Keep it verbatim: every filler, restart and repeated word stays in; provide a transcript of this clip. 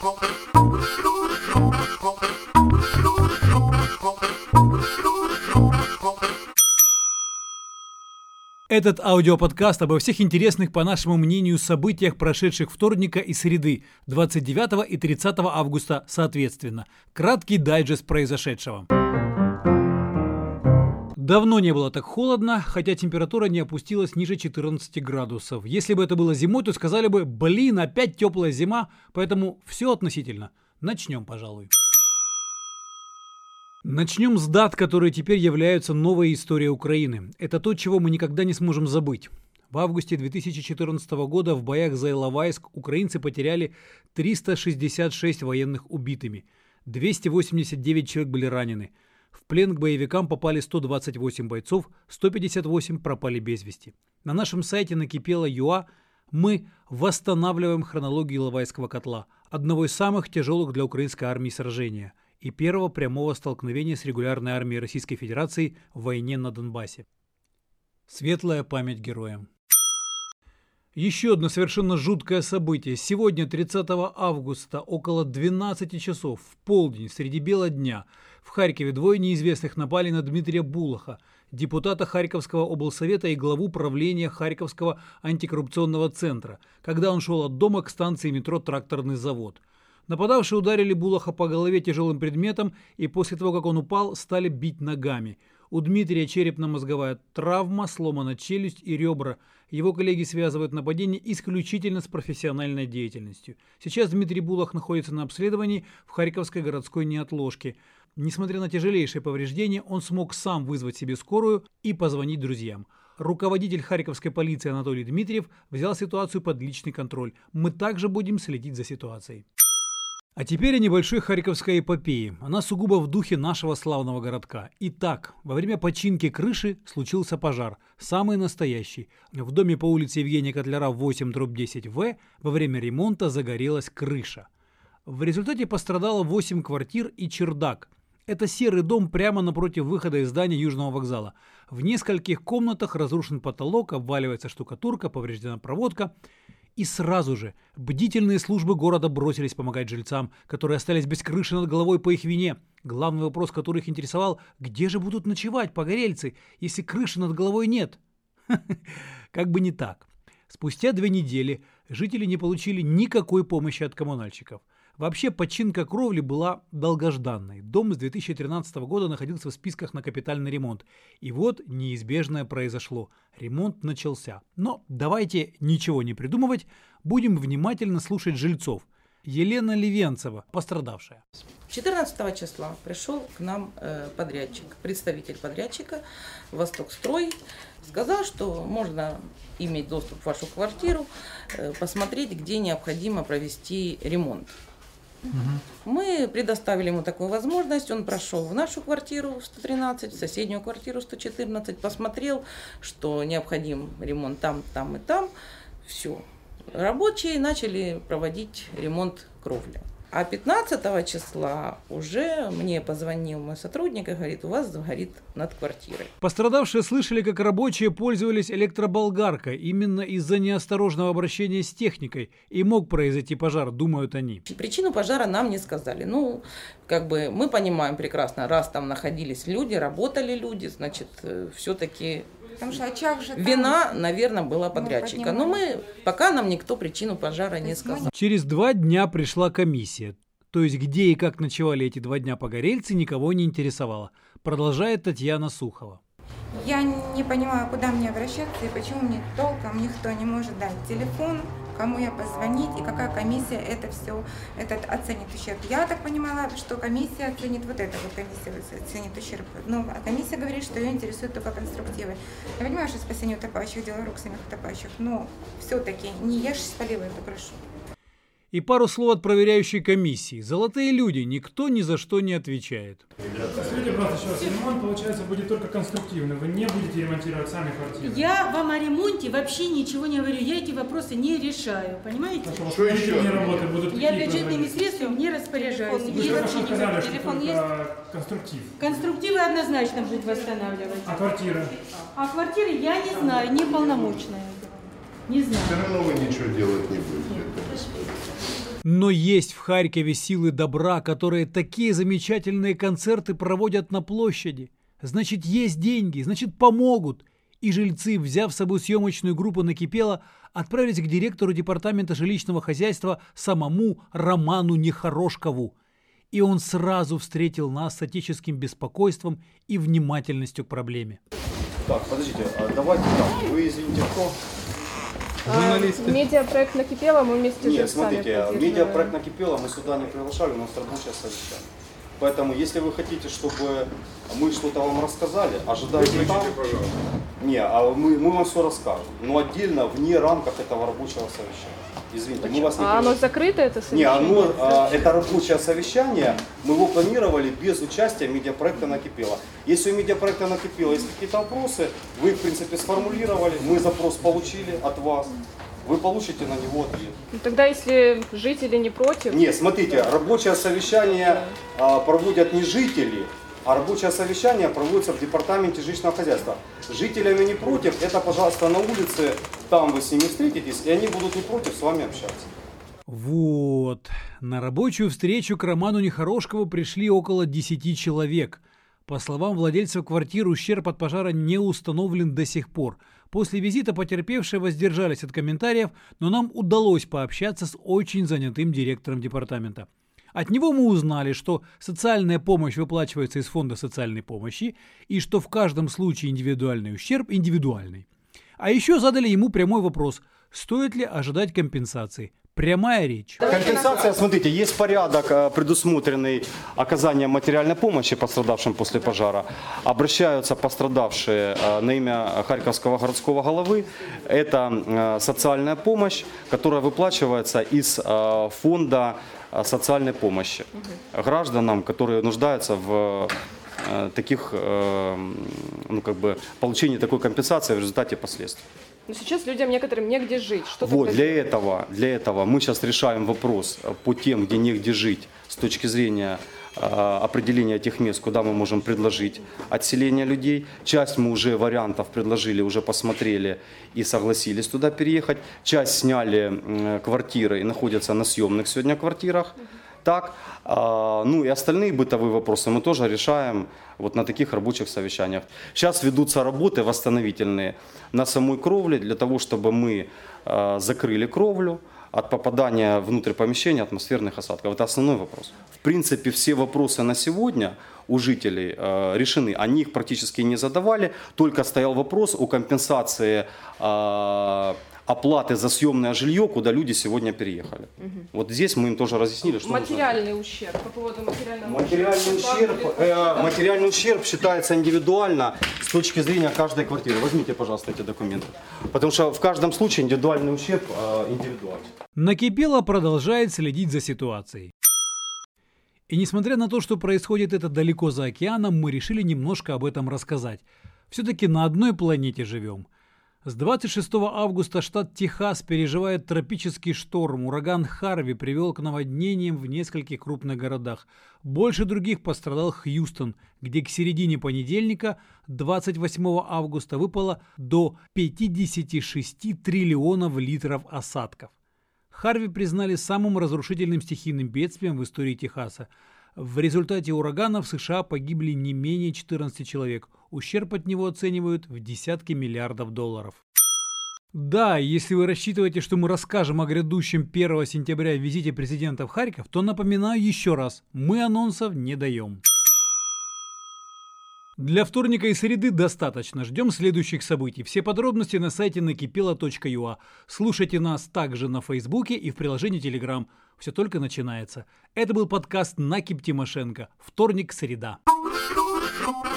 Этот аудиоподкаст обо всех интересных, по нашему мнению, событиях, прошедших вторника и среды, двадцать девятого и тридцатого августа соответственно. Краткий дайджест произошедшего. Давно не было так холодно, хотя температура не опустилась ниже четырнадцати градусов. Если бы это было зимой, то сказали бы: блин, опять теплая зима, поэтому все относительно. Начнем, пожалуй. Начнем с дат, которые теперь являются новой историей Украины. Это то, чего мы никогда не сможем забыть. В августе две тысячи четырнадцатого года в боях за Иловайск украинцы потеряли триста шестьдесят шесть военных убитыми, двести восемьдесят девять человек были ранены. В плен к боевикам попали сто двадцать восемь бойцов, сто пятьдесят восемь пропали без вести. На нашем сайте накипело точка ю а мы восстанавливаем хронологию Иловайского котла, одного из самых тяжелых для украинской армии сражения и первого прямого столкновения с регулярной армией Российской Федерации в войне на Донбассе. Светлая память героям. Еще одно совершенно жуткое событие. Сегодня, тридцатого августа, около двенадцати часов, в полдень, среди бела дня, в Харькове двое неизвестных напали на Дмитрия Булаха, депутата Харьковского облсовета и главу правления Харьковского антикоррупционного центра, когда он шел от дома к станции метро «Тракторный завод». Нападавшие ударили Булаха по голове тяжелым предметом и после того, как он упал, стали бить ногами. У Дмитрия черепно-мозговая травма, сломана челюсть и ребра. Его коллеги связывают нападение исключительно с профессиональной деятельностью. Сейчас Дмитрий Булах находится на обследовании в Харьковской городской неотложке. Несмотря на тяжелейшие повреждения, он смог сам вызвать себе скорую и позвонить друзьям. Руководитель Харьковской полиции Анатолий Дмитриев взял ситуацию под личный контроль. Мы также будем следить за ситуацией. А теперь о небольшой харьковской эпопее. Она сугубо в духе нашего славного городка. Итак, во время починки крыши случился пожар. Самый настоящий. В доме по улице Евгения Котляра восемь дробь десять вэ во время ремонта загорелась крыша. В результате пострадало восемь квартир и чердак. Это серый дом прямо напротив выхода из здания Южного вокзала. В нескольких комнатах разрушен потолок, обваливается штукатурка, повреждена проводка. И сразу же бдительные службы города бросились помогать жильцам, которые остались без крыши над головой по их вине. Главный вопрос, который их интересовал: где же будут ночевать погорельцы, если крыши над головой нет? Как бы не так. Спустя две недели жители не получили никакой помощи от коммунальщиков. Вообще, починка кровли была долгожданной. Дом с две тысячи тринадцатого года находился в списках на капитальный ремонт. И вот неизбежное произошло. Ремонт начался. Но давайте ничего не придумывать, будем внимательно слушать жильцов. Елена Левенцева, пострадавшая. четырнадцатого числа пришел к нам э, подрядчик, представитель подрядчика «Востокстрой». Сказал, что можно иметь доступ в вашу квартиру, э, посмотреть, где необходимо провести ремонт. Угу. Мы предоставили ему такую возможность, он прошел в нашу квартиру сто тринадцать, в соседнюю квартиру сто четырнадцать, посмотрел, что необходим ремонт там, там и там. Все. Рабочие начали проводить ремонт кровли. А пятнадцатого числа уже мне позвонил мой сотрудник и говорит: у вас горит над квартирой. Пострадавшие слышали, как рабочие пользовались электроболгаркой именно из-за неосторожного обращения с техникой, и мог произойти пожар, думают они. Причину пожара нам не сказали. Ну, как бы мы понимаем прекрасно, раз там находились люди, работали люди, значит, все-таки... Потому что очаг же там... Вина, наверное, была подрядчика. Но мы, пока нам никто причину пожара не сказал. Через два дня пришла комиссия. То есть где и как ночевали эти два дня погорельцы, никого не интересовало. Продолжает Татьяна Сухова. Я не понимаю, куда мне обращаться и почему мне толком никто не может дать телефон, кому я позвонить и какая комиссия это все этот оценит ущерб. Я так понимала, что комиссия оценит вот это, вот комиссия оценит ущерб. Но комиссия говорит, что ее интересуют только конструктивы. Я понимаю, что спасение утопающих, дело рук самих утопающих, но все-таки не я же спалила эту крышу. И пару слов от проверяющей комиссии. Золотые люди, никто ни за что не отвечает. Скажите, просто сейчас ремонт, получается, будет только конструктивный. Вы не будете ремонтировать сами квартиры? Я вам о ремонте вообще ничего не говорю. Я эти вопросы не решаю. Понимаете? Что, что еще? Работы будут я бюджетными средствами не распоряжаюсь. Вы же хорошо сказали, что телефон есть? Конструктив. Конструктивы однозначно будут восстанавливать. А квартира? А квартиры я не знаю, не полномочная. Не знаю. Все равно вы ничего делать не будете. Но есть в Харькове силы добра, которые такие замечательные концерты проводят на площади. Значит, есть деньги, значит, помогут. И жильцы, взяв с собой съемочную группу «Накипело», отправились к директору департамента жилищного хозяйства самому Роману Нехорошкову. И он сразу встретил нас с отеческим беспокойством и внимательностью к проблеме. Так, подождите, а давайте так, вы извините, кто? Журналисты. А, медиапроект «Накипело» мы вместе Нет, же смотрите, сами медиапроект «Накипело» мы сюда не приглашали, у нас рабочее совещание. Поэтому, если вы хотите, чтобы мы что-то вам рассказали, ожидайте там. Не, а мы, мы вам все расскажем. Но отдельно, вне рамках этого рабочего совещания. Извините, мы вас не А оно закрыто, это совещание? Не, оно, а, это рабочее совещание, мы его планировали без участия медиапроекта «Накипело». Если у медиапроекта «Накипело» есть какие-то вопросы, вы их, в принципе, сформулировали, мы запрос получили от вас. Вы получите на него ответ. Ну, тогда, если жители не против... Нет, смотрите, рабочее совещание а, проводят не жители, а рабочее совещание проводится в департаменте жилищного хозяйства. Жителями не против, это, пожалуйста, на улице, там вы с ними встретитесь, и они будут не против с вами общаться. Вот. На рабочую встречу к Роману Нехорошкову пришли около десяти человек. По словам владельцев квартир, ущерб от пожара не установлен до сих пор. После визита потерпевшие воздержались от комментариев, но нам удалось пообщаться с очень занятым директором департамента. От него мы узнали, что социальная помощь выплачивается из фонда социальной помощи и что в каждом случае индивидуальный ущерб индивидуальный. А еще задали ему прямой вопрос, стоит ли ожидать компенсации. Прямая речь. Компенсация, смотрите, есть порядок, предусмотренный оказанием материальной помощи пострадавшим после пожара. Обращаются пострадавшие на имя Харьковского городского головы. Это социальная помощь, которая выплачивается из фонда социальной помощи гражданам, которые нуждаются в таких, ну, как бы, получении такой компенсации в результате последствий. Но сейчас людям некоторым негде жить. Что вот, для этого, для этого мы сейчас решаем вопрос по тем, где негде жить, с точки зрения э, определения тех мест, куда мы можем предложить отселение людей. Часть мы уже вариантов предложили, уже посмотрели и согласились туда переехать. Часть сняли э, квартиры и находятся на съемных сегодня квартирах. Так, э, ну и остальные бытовые вопросы мы тоже решаем вот на таких рабочих совещаниях. Сейчас ведутся работы восстановительные на самой кровле, для того, чтобы мы э, закрыли кровлю от попадания внутрь помещения атмосферных осадков. Это основной вопрос. В принципе, все вопросы на сегодня у жителей э, решены. Они их практически не задавали, только стоял вопрос о компенсации э, оплаты за съемное жилье, куда люди сегодня переехали. Угу. Вот здесь мы им тоже разъяснили, что материальный нужно. ущерб по поводу материального материальный ущерба. Ущерб, э, материальный ущерб считается индивидуально с точки зрения каждой квартиры. Возьмите, пожалуйста, эти документы. Потому что в каждом случае индивидуальный ущерб э, индивидуален. Накипело продолжает следить за ситуацией. И несмотря на то, что происходит это далеко за океаном, мы решили немножко об этом рассказать. Все-таки на одной планете живем. С двадцать шестого августа штат Техас переживает тропический шторм. Ураган Харви привел к наводнениям в нескольких крупных городах. Больше других пострадал Хьюстон, где к середине понедельника, двадцать восьмого августа, выпало до пятьдесят шесть триллионов литров осадков. Харви признали самым разрушительным стихийным бедствием в истории Техаса. В результате урагана в США погибли не менее четырнадцати человек. Ущерб от него оценивают в десятки миллиардов долларов. Да, если вы рассчитываете, что мы расскажем о грядущем первого сентября визите президента в Харьков, то напоминаю еще раз, мы анонсов не даем. Для вторника и среды достаточно. Ждем следующих событий. Все подробности на сайте накипело точка ю а. Слушайте нас также на Фейсбуке и в приложении Telegram. Все только начинается. Это был подкаст Накип Тимошенко. Вторник, среда.